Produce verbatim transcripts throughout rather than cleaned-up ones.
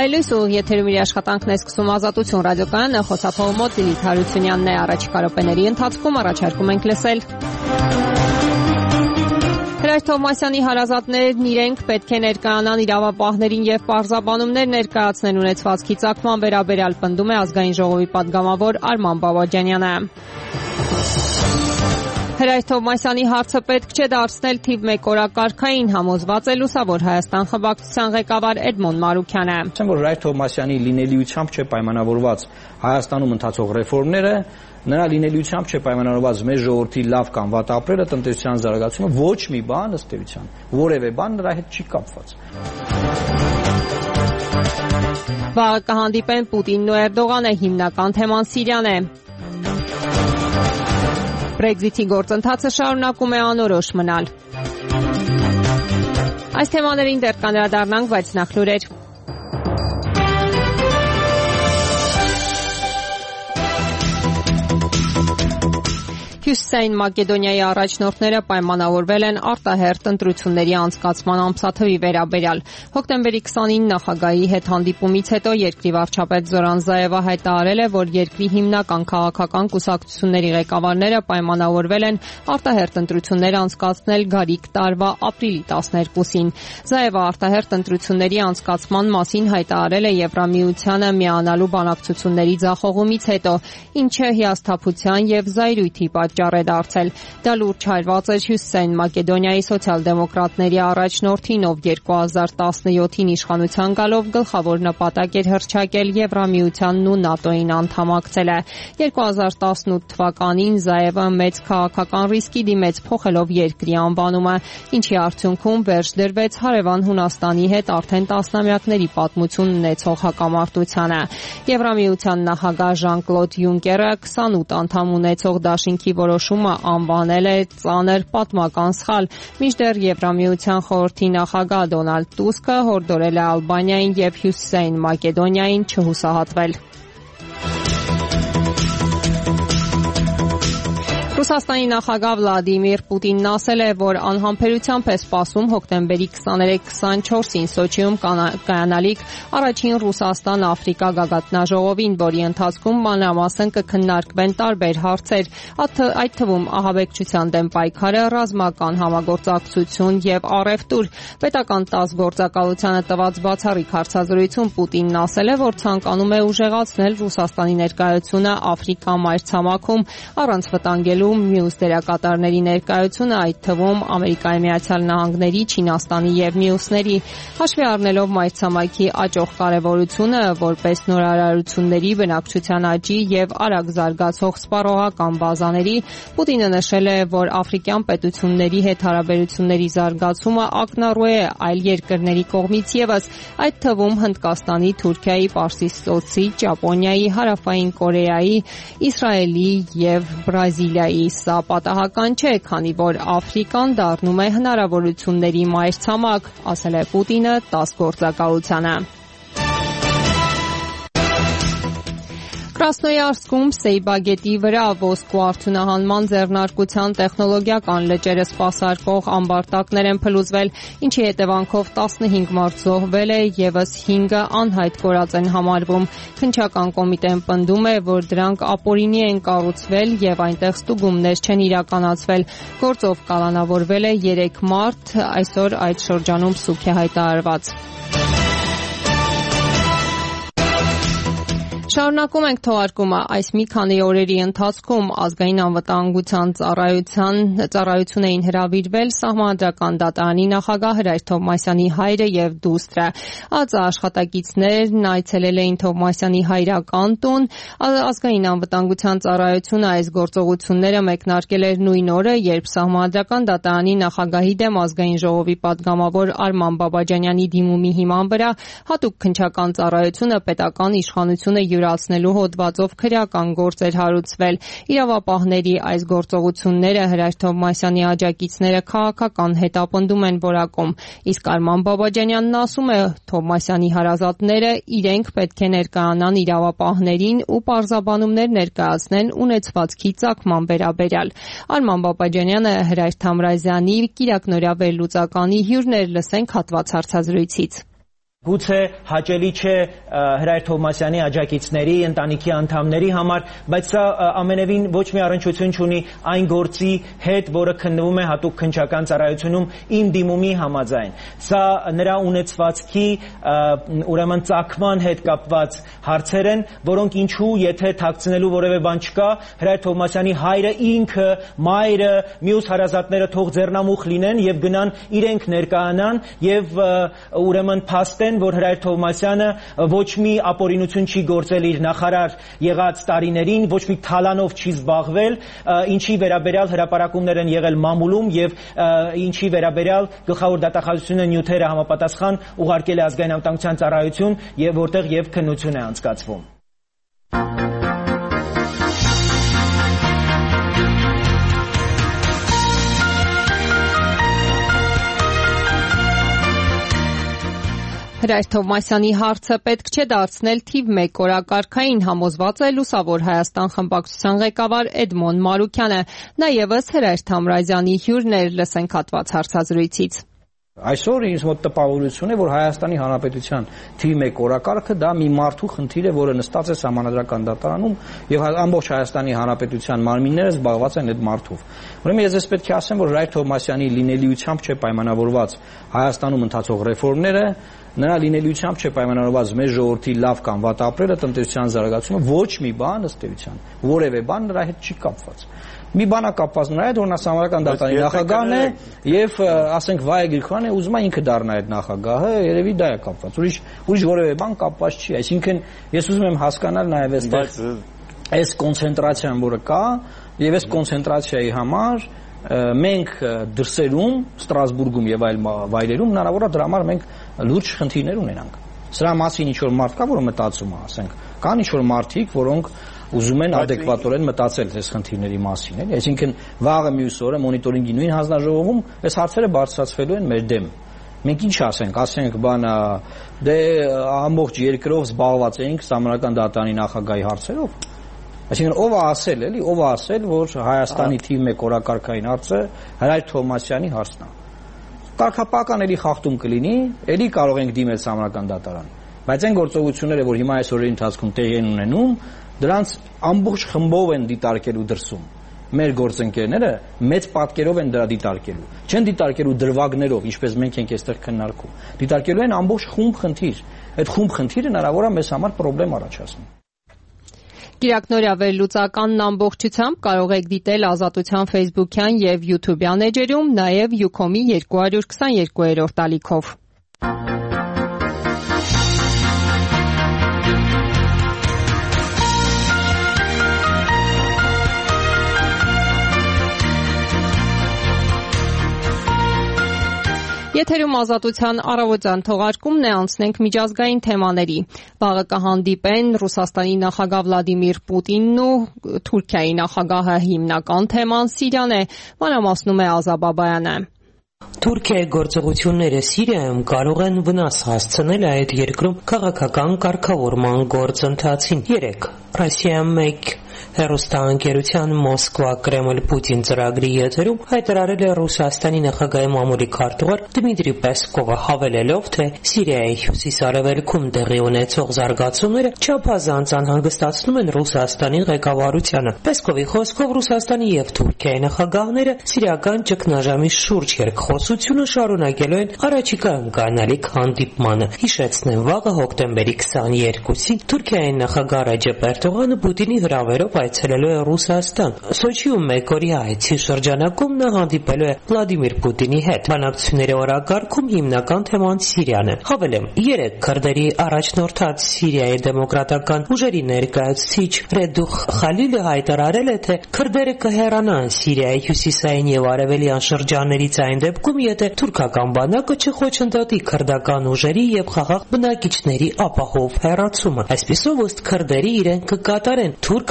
Հայլույս ու եթերում իր աշխատանքն է սկսում Ազատություն ռադիոկայանը, խոսափողը մոտ Լիլիթ Հարությունյանն է։ Առաջիկա րոպեների ընթացքում առաջարկում ենք լսել. Հրաչ Թովմասյանի հարազատներն իրենք պետք է ներկայանան իրավապահներին եւ պարզաբանումներ ներկայացնեն ունեցվածքի ծագման վերաբերյալ, պնդում է Ազգային ժողովի պատգամավոր Արման Բաբաջանյանը։ Հրաչ Թովմասյանի հարցը պետք չէ դարձնել թիվ մեկ օրակարգային, համոզված է Լուսավոր Հայաստան խմբակցության ղեկավար Էդմոն Մարուքյանը։ Ասեմ, որ Հրաչ Թովմասյանի լինելիությամբ չէ պայմանավորված Հայաստանում ընթացող ռեֆորմները, նրա լինելիությամբ չէ պայմանավորված մեր ժողովրդի լավ կամ վատ ապրելը, տնտեսության զարգացումը, ոչ մի բան ըստ էության, որևէ բան նրա հետ չի կապված։ Վաղը կհանդիպեն Պուտինն ու Էրդողանը, հիմնական թեման Սիրիան է։ Բրեքզիթի գործընթացը շարունակում է անորոշ մնալ։ Այս թեմաներին դեռ կանդրադառնանք, բայց նախ լուրեր։ Հյուսիսային Մակեդոնիայի առաջնորդները պայմանավորվել են արտահերթ ընտրությունների անցկացման ամսաթվի վերաբերյալ։ Հոկտեմբերի քսանինը նախագահի հետ հանդիպումից հետո երկրի վարչապետ Զորան Զաևը հայտարարել է, որ երկրի հիմնական քաղաքական կուսակցությունների ղեկավարները պայմանավորվել են արտահերթ ընտրություններ անցկացնել գարիկ տարվա ապրիլի տասներկուսին։ Զաևը արտահերթ ընտրությունների անցկացման մասին հայտարարել է Եվրամիությանը միանալու բանակցությունների ձախողումից հետո, ինչը հիասթափության եւ զայրույթի պատճառ է դարձել։ Դա լուրջ հարված էր Հյուսիսային Մակեդոնիայի սոցիալ-դեմոկրատների առաջնորդին, ով երկու հազար տասնյոթին իշխանության գալով գլխավոր նպատակ էր հռչակել Եվրամիությանն ու ՆԱՏՕ-ին անդամակցելը։ երկու հազար տասնութ թվականին Զաևը մեծ քաղաքական ռիսկի դիմեց փոխելով երկրի անվանումը, ինչի արդյունքում վերջ դրվեց հարևան Հունաստանի հետ արդեն տասնամյակների պատմություն ունեցող հակամարտությանը։ Եվրամիության նախագահ Ժան-Կլոդ Յունկերը քսանութ անդամ ունեցող դաշինքի որոշումը անվանել է ծանր պատմական սխալ, մինչդեռ Եվրամիության խորհրդի նախագահ Դոնալդ Տուսկը հորդորել է Ալբանիային եւ Հյուսիսային Մակեդոնիային չհուսահատվել։ Ռուսաստանի նախագահ Վլադիմիր Պուտինն ասել է, որ անհամբերությամբ է սպասում հոկտեմբերի քսաներեք քսանչորսին Սոչիում կայանալիք առաջին Ռուսաստան-Աֆրիկա գագաթնաժողովին, որի ընթացքում մանրամասն կքննարկվեն տարբեր հարցեր, այդ թվում ահաբեկչության դեմ պայքարը, ռազմական համագործակցություն եւ առևտուր։ Պետական տաս գործակալությանը տված բացառիկ հարցազրույցում Պուտինն ասել է, որ ցանկանում է ուժեղացնել Ռուսաստանի ներկայությունը Աֆրիկա մայրցամաքում առանց վտանգելու մյուս դերակատարների ներկայությունը, այդ թվում Ամերիկայի Միացյալ Նահանգների, Չինաստանի եւ մյուսների։ Հաշվի առնելով մայրցամաքի աճող կարեւորությունը որպես նորարարությունների, բնակչության աճի եւ արագ զարգացող սպառողական բազաների, Պուտինը նշել է, որ աֆրիկյան պետությունների հետ հարաբերությունների զարգացումը ակնառու է այլ երկրների կողմից եւս, այդ թվում Հնդկաստանի, Թուրքիայի, Պարսից ծոցի, Ճապոնիայի, Հարավային Կորեայի, Իսրայելի եւ Բրազիլիայի։ Սա պատահական չէ, քանի որ Աֆրիկան դառնում է հնարավորությունների մայրցամաք, ասել է Պուտինը տաս գործակալությանը։ Կրասնոյարսկում Սեյբագետի վրա ոսկու արդյունահանման ձեռնարկության տեխնոլոգիական լճերը սպասարկող ամբարտակներ են փլուզվել, ինչի հետևանքով տասնհինգ մարդ զոհվել է, եւս հինգը անհայտ կորած են համարվում։ Քննչական կոմիտեն պնդում է, որ դրանք ապօրինի են կառուցվել եւ այնտեղ ստուգումներ չեն իրականացվել։ Գործով կալանավորվել է երեք մարդ, այսօր այդ շրջանում սուք է հայտարարված։ Շարունակում ենք թողարկումը։ Այս մի քանի օրերի ընթացքում ազգային անվտանգության ծառայության ծառայություն էին հրավիրվել Սահմանադրական դատարանի նախագահ Հրաչ Թովմասյանի հայրը եւ դուստրը։ Ած աշխատակիցներն այցելել էին Թովմասյանի հայրական տուն։ Ազգային անվտանգության ծառայությունը այս գործողությունները մեկնարկել էր նույն օրը, երբ Սահմանադրական դատարանի նախագահի դեմ Ազգային ժողովի պատգամավոր Արման Բաբաջանյանի դիմումի հիման վրա հատուկ քննչական ծառայությունը պետական իշխանությունը յուրացնելու հոդվածով քրեական գործ էր հարուցվել։ Իրավապահների այս գործողությունները Հրաչ Թովմասյանի աջակիցները քաղաքական հետապնդում են որակում, իսկ Արման Բաբաջանյանն ասում է, Թովմասյանի հարազատները իրենք պետք է ներկայանան իրավապահներին ու պարզաբանումներ ներկայացնեն ունեցվածքի ծագման վերաբերյալ։ Արման Բաբաջանյանը Հրաչ Թամրազյանի կիրակնօրյա վերլուծականի հյուրն էր, լսենք հատված հարցազրույցից։ Գուցե հաճելի չէ Հրայր Թովմասյանի աջակիցների, ընտանիքի անդամների համար, բայց սա ամենևին ոչ մի առնչություն չունի այն գործի հետ, որը քննվում է հատուկ քննչական ծառայությունում իմ դիմումի համաձայն։ Սա նրա ունեցվածքի ուրեմն ծագման հետ կապված հարցեր են, որոնք ինչու, եթե թաքցնելու որևէ բան չկա, Հրայր Թովմասյանի հայրը ինքը, մայրը, մյուս հարազատները թող ձեռնամուխ լինեն եւ գնան իրենք ներկայանան եւ ուրեմն փաստեն, որ Հրայր Թովմասյանը ոչ մի ապօրինություն չի գործել իր նախարար եղած տարիներին, ոչ մի թալանով չի զբաղվել, ինչի վերաբերյալ հրապարակումներ են եղել մամուլում եւ ինչի վերաբերյալ գլխավոր դատախազությունը նյութերը համապատասխան ուղարկել է ազգային անվտանգության ծառայություն եւ որտեղ եւ քննություն է անցկացվում։ Հրայր Թովմասյանի հարցը պետք չէ դարձնել թիվ մեկ օրակարգային, համոզված է Լուսավոր Հայաստան խմբակցության ղեկավար Էդմոն Մարուկյանը։ Նա ևս Հրայր Թամրազյանի հյուրն էր, լսենք հատված հարցազրույցից։ Այսօր ինձ մոտ տպավորություն է, որ Հայաստանի Հանրապետության թիվ մեկ օրակարգը դա մի մարդու խնդիր է, որը նստած է Սահմանադրական դատարանում եւ ամբողջ Հայաստանի Հանրապետության մարմինները զբաղված են այդ մարդով։ Ուրեմն ես պետք է ասեմ, որ Հրայր Թովմասյանի լինելիությամբ չէ պայմանավորված Հայաստանում ընթացող ռեֆորմները, նրա լինելիությամբ չէ պայմանավորված մեր ժողովրդի լավ կամ վատ ապրելը, տնտեսության զարգացումը, ոչ մի բան ըստ էության, որևէ բան նրա հետ չի կապված։ Մի բան է կապված նրա հետ, որ նա Սահմանադրական դատարանի նախագահն է եւ ասենք Վայե Գրիգորյանը ուզում է ինքը դառնա այդ նախագահը, երևի դա է կապված։ Ուրիշ ուրիշ որևէ բան կապված չի։ Այսինքն ես ուզում եմ հասկանալ նաեւ այստեղ այս կոնցենտրացիան, որը կա, եւ այս կոնցենտրացիայի համար մենք դրսերում, Ստրասբուրգում եւ այլ վայրերում հնարավոր է դրա համար մենք լուրջ խնդիրներ ունենանք։ Սրա մասին ինչ որ մարդ կա, որը մտածում է, ասենք, կան ինչ որ մարդիկ, որոնք ուզում են adekvatորեն մտածել այս խնդիրների մասին, էլի, այսինքն վաղը մյուս օրը մոնիտորինգի նույն հանձնաժողովում այս հարցերը բարձրացվելու են մեր դեմ։ Մենք ինչ ասենք, ասենք բանը, դե ամբողջ երկրով զբաղված էինք Սահմանադրական դատարանի նախագահի հարցերով։ Այսինքն ով է ասել, էլի, ով է ասել, որ Հայաստանի թիվ մեկ օրակարգային հարցը Հրայր Թովմասյանի հարցն է։ Կարգապահական էլի խախտում կլինի, էլի կարող ենք դիմել Սահմանադրական դատարան։ Բայց այն գործողությունները, որ հիմա այս օրերի ընթացքում տեղի են ունենում, դրանց ամբողջ խմբով են դիտարկելու դրսում։ Մեր գործընկերները մեծ պատկերով են դրա դիտարկելու։ Չեն դիտարկելու դրվագներով, ինչպես մենք ենք այստեղ քննարկում։ Դիտարկելու են ամբողջ խումբ խնդիր։ Այդ խումբ խնդիրը հնարավոր է մեզ համար խնդրեմ առաջացնի։ Կիրակնօրյա վերլուծականն ամբողջությամբ կարող եք դիտել Ազատության Facebook-յան եւ YouTube-յան էջերում, նաեւ Ucom-ի երկու հարյուր քսաներկու ալիքով։ Եթերում Ազատության առավոտյան թողարկումն է, անցնենք միջազգային թեմաների։ Վաղը կհանդիպեն Ռուսաստանի նախագահ Վլադիմիր Պուտինն ու Թուրքիայի նախագահը, հիմնական թեման Սիրիան է, մանրամասնում է Ազա Բաբայանը։ Թուրքիայի գործողությունները Սիրիայում կարող են վնաս հասցնել այդ երկրում քաղաքական կարգավորման գործընթացին։ Երեկ Ռոսիայում մեկ հեռուստաընկերության Մոսկվա-Կրեմլ-Պուտին ծրագրի եթերում հայտարարել է Ռուսաստանի նախագահի մամուլի քարտուղար Դմիտրի Պեսկովը, հավելելով, թե Սիրիայի հյուսիս-արևելքում տեղի ունեցող զարգացումները չափազանց անհանգստացնում են Ռուսաստանի ղեկավարությանը։ Պեսկովի խոսքով Ռուսաստանի եւ Թուրքիայի նախագահները սիրիական ճգնաժամի շուրջ երկխոսությունը շարունակելու են առաջիկայում կանալիք հանդիպմանը։ Հիշեցնեմ, վաղը հոկտեմբերի քսաներկուսին Թուրքիայի նախագահ Ռեջեփ Էրդողանը Պուտինի հրավերով այցելելու է Ռուսաստան։ Սոչիում մեկօրյա այցի շրջանակում նա հանդիպելու է Վլադիմիր Պուտինի հետ։ Բանակցությունների օրակարգում հիմնական թեման Սիրիան է։ Հավելեմ, երեք քրդերի առաջնորդած Սիրիայի դեմոկրատական ուժերի ներկայացուցիչ Ռեդուխ Խալիլը հայտարարել է, թե քրդերը կհեռանան Սիրիայի հյուսիսային եւ արևելյան շրջաններից այն դեպքում, եթե թուրքական բանակը չխոչընդոտի քրդական ուժերի եւ խաղաղ բնակիչների ապահով հեռացումը։ Այսպիսով, ըստ քրդերի, իրենք կկատարեն թուրք-ամերիկյան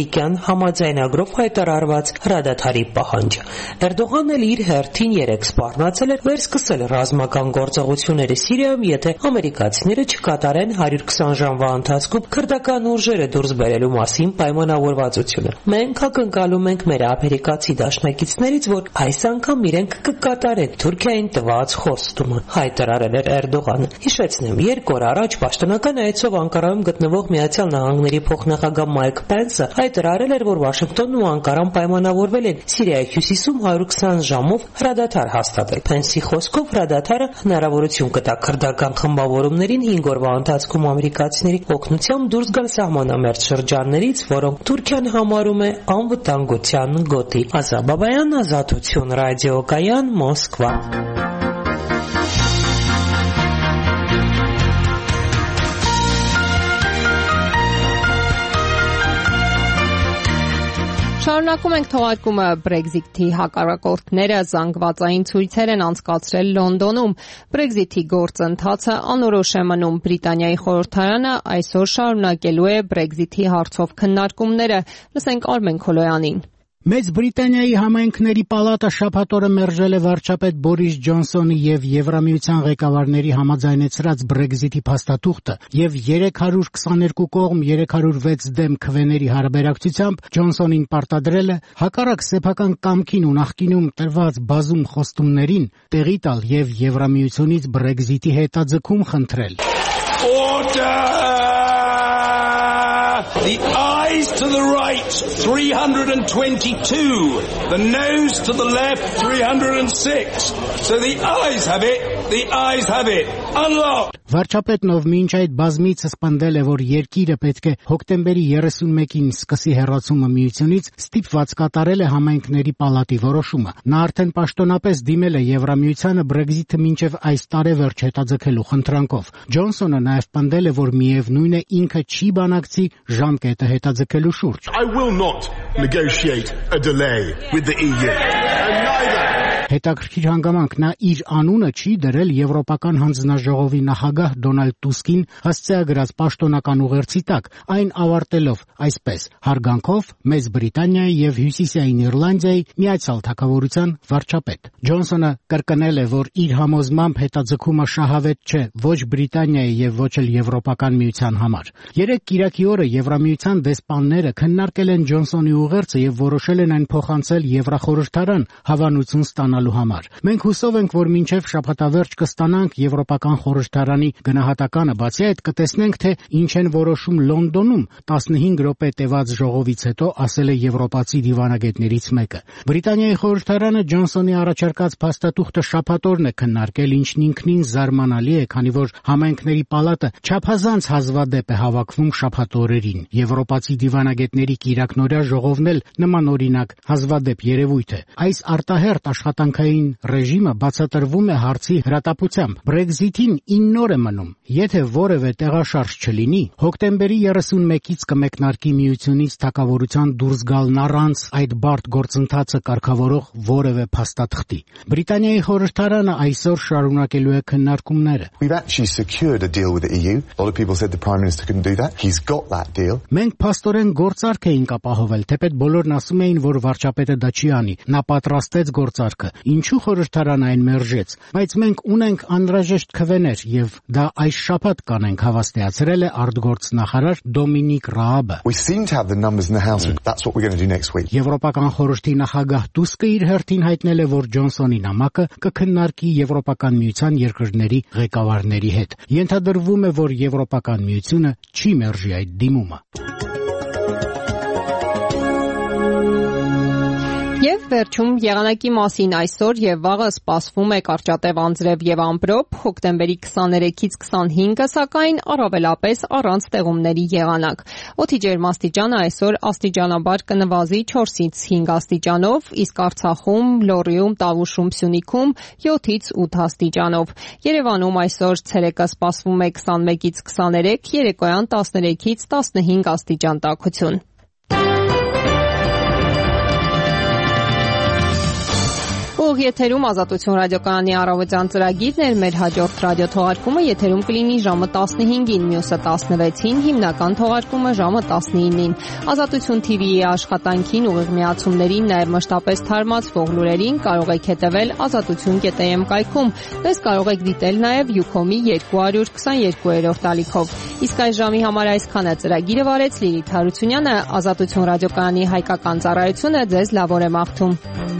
ամերիկյան համաձայնագրով հայտարարված հրադադարի պահանջը։ Էրդողանն էլ իր հերթին երեկ սպառնացել էր վերսկսել ռազմական գործողությունները Սիրիայում, եթե ամերիկացիները չկատարեն հարյուր քսան ժամվա ընթացքում քրդական ուժերը դուրս բերելու մասին պայմանավորվածությունը։ Մենք ակնկալում ենք մեր ամերիկացի դաշնակիցներից, որ այս անգամ իրենք կկատարեն Թուրքիային տված խոստումը, հայտարարել էր Էրդողանը։ Հիշեցնեմ, երկու օր առաջ պաշտոնական այցով Անկարայում գտնվող Միացյալ Նահանգների փոխնախագահ Մայք Պենսը հայտարարել էր, որ Վաշինգտոնն ու Անկարան պայմանավորվել են Սիրիայի հյուսիսում հարյուր քսան ժամով հրադադար հաստատել։ Պենսի խոսքով հրադադարը հնարավորություն կտա քրդական խմբավորումներին հինգ օրվա ընթացքում ամերիկացիների օգնությամբ դուրս գալ սահմանամերձ շրջաններից, որոնք Թուրքիան համարում է անվտանգության գոտի։ Ազատ Բաբայան, Ազատություն ռադիոկայան, Մոսկվա։ Շարունակում ենք թողարկումը Brexit-ի հակառակորդները զանգվածային ցույցեր են անցկացրել Լոնդոնում։ Brexit-ի գործընթացը անորոշ է մնում։ Բրիտանիայի խորհրդարանը այսօր շարունակելու է Brexit-ի հարցով քննարկումները։ Լսենք Արմեն Քոլոյանին։ Մեծ Բրիտանիայի համայնքների պալատը շաբաթ օրը մերժել է վարչապետ Բորիս Ջոնսոնի եւ Եվրամիության ղեկավարների համաձայնեցրած Brexit-ի փաստաթուղթը եւ երեք հարյուր քսաներկու կողմ երեք հարյուր վեց դեմ քվեների հարաբերակցությամբ Ջոնսոնին պարտադրել է հակառակ սեփական կամքին ու նախկինում տրված բազում խոստումներին տեղի տալ եւ Եվրամիությունից Brexit-ի հետաձգում խնդրել։ The ayes to the right, three hundred twenty-two. The noes to the left, three hundred six. So the ayes have it, the ayes have it. Unlocked. Վարչապետն, ով մինչ այդ բազմիցս պնդել է, որ երկիրը պետք է հոկտեմբերի երեսունմեկին սկսի հեռացումը միությունից, ստիպված կատարել է համայնքների պալատի որոշումը։ Նա արդեն պաշտոնապես դիմել է Եվրամիությանը Brexit-ը մինչև այս տարեվերջ հետաձգելու խնդրանքով։ Ջոնսոնը նաև պնդել է, որ միևնույն է ինքը չի բանակցի ժամկետը հետաձգելու շուրջ։ I will not negotiate a delay with the E U. And neither Հետաքրքիր հանգամանք, նա իր անունը չի դրել Եվրոպական հանձնաժողովի նախագահ Դոնալդ Տուսկին հասցեագրած պաշտոնական ուղերձի տակ, այն ավարտելով այսպես. հարգանքով Մեծ Բրիտանիայի եւ Հյուսիսային Իռլանդիայի Միացյալ Թագավորության վարչապետ։ Ջոնսոնը կրկնել է, որ իր համոզմամբ հետաձգումը շահավետ չէ ոչ Բրիտանիայի եւ ոչ էլ Եվրոպական միության համար։ Երեք կիրակի օրը Եվրամիության դեսպանները քննարկել են Ջոնսոնի ուղերձը եւ որոշել են այն փոխանցել Եվրախորհրդարան հավանություն ստանալու համար։ Մենք հուսով ենք, որ մինչև շաբաթավերջ կստանանք Եվրոպական խորհրդարանի գնահատականը, բացի այդ կտեսնենք, թե ինչ են որոշում Լոնդոնում տասնհինգ րոպե տևած ժողովից հետո, ասել է եվրոպացի դիվանագետներից մեկը։ Բրիտանիայի խորհրդարանը Ջոնսոնի առաջարկած փաստաթուղթը շաբաթ օրն է քննարկել, ինչն ինքնին զարմանալի է, քանի որ համայնքների պալատը չափազանց հազվադեպ է հավաքվում շաբաթ օրերին։ Եվրոպացի դիվանագետների կիրակնօրյա ժողովն էլ նմանօրինակ հազվադեպ երևույթ է։ Այս արտահերտ աշխատանքային ռեժիմը բացատրվում է հարցի հրատապությամբ։ Brexit-ին ինը օր է մնում։ Եթե որևէ տեղաշարժ չլինի, հոկտեմբերի երեսունմեկից կմեկնարկի միությունից թագավորության դուրս գալն առանց այդ բարդ գործընթացը կարգավորող որևէ փաստաթղթի։ Բրիտանիայի խորհրդարանը այսօր շարունակելու է քննարկումները։ We've actually secured a deal with the E U. A lot of people said the Prime Minister couldn't do that. He's got that deal. Մենք փաստորեն գործարք էինք ապահովել, թեպետ բոլորն ասում էին, որ վարչապետը դա չի անի։ Նա պատրաստեց գործարքը։ Ինչու խորհրդարանը այն մերժեց, բայց մենք ունենք անհրաժեշտ քվեներ եւ դա այս շաբաթ կանենք, հավաստիացրել է արտգործնախարար Դոմինիկ Ռաաբը։ We seem to have the numbers in the House. That's what we're going to do next week. Եվրոպական խորհրդի նախագահ Տուսկը իր հերթին հայտնել է, որ Ջոնսոնի նամակը կքննարկի Եվրոպական միության երկրների ղեկավարների հետ։ Ենթադրվում է, որ Եվրոպական միությունը չի մերժի այդ դիմումը։ Եվ վերջում եղանակի մասին այսօր եւ վաղը սպասվում է կարճատև անձրև եւ ամպրոպ, հոկտեմբերի քսաներեքից քսանհինգը, սակայն առավելապես առանց տեղումների եղանակ։ Օդի ջերմաստիճանը այսօր աստիճանաբար կնվազի չորսից հինգ աստիճանով, իսկ Արցախում, Լոռիում, Տավուշում, Սյունիքում յոթից ութ աստիճանով։ Երևանում այսօր ցերեկը սպասվում է քսանմեկից քսաներեք, երեկոյան տասներեքից տասնհինգ աստիճան տաքություն։ Ուղիղ եթերում Ազատություն ռադիոկայանի առավոտյան ծրագիրն էր, մեր հաջորդ ռադիոթողարկումը եթերում կլինի ժամը տասնհինգին, մյուսը տասնվեցին, հիմնական թողարկումը ժամը տասնինին։ Ազատություն թի վիի աշխատանքին, ուղիղ միացումներին, նաև մշտապես թարմացվող լուրերին կարող եք հետևել ազատություն կետ էմ կայքում։ Դες կարող եք դիտել նաև Յուքոմի երկու հարյուր քսաներկուերորդ ալիքով։ Իսկ այս ժամի համար այսքանը ծրագիրը վարեց Լիլիթ Հարությունյանը, Ազատություն ռադիոկայանի հայկական ծառայությունը ձեզ լավ օր է մաղթում։